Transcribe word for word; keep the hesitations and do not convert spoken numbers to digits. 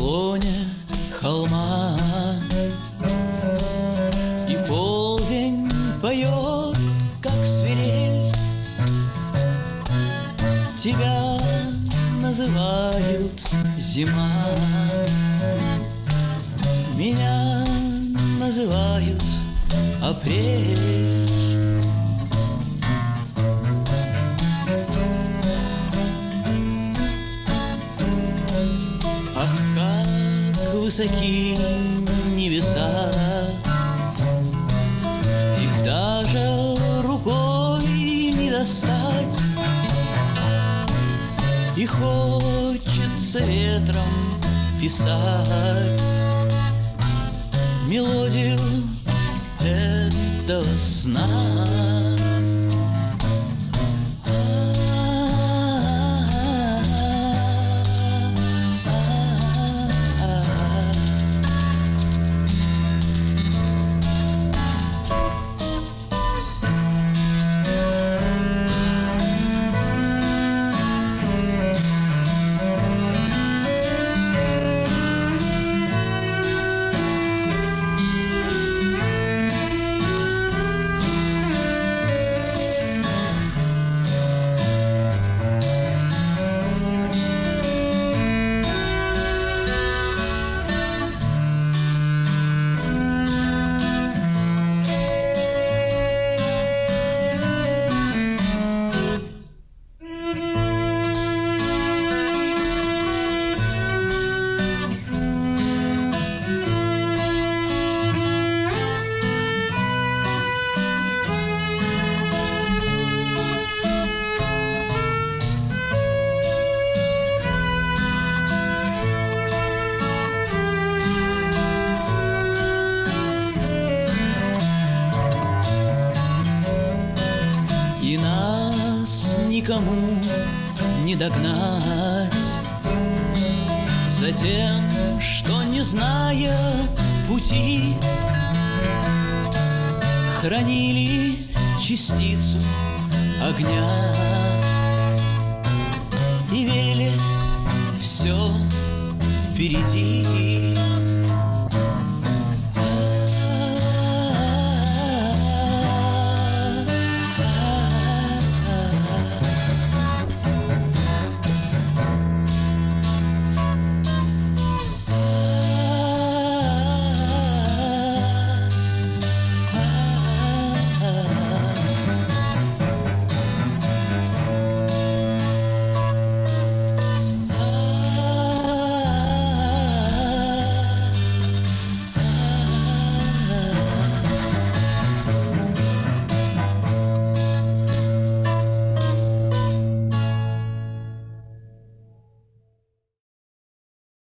склоне холма, и полдень поет, как свирель. Тебя называют зима, меня называют апрель. Ах, как высоки небеса, их даже рукой не достать, и хочется ветром писать мелодию этого сна. И нас никому не догнать за тем, что, не зная пути, хранили частицу огня и верили, все впереди.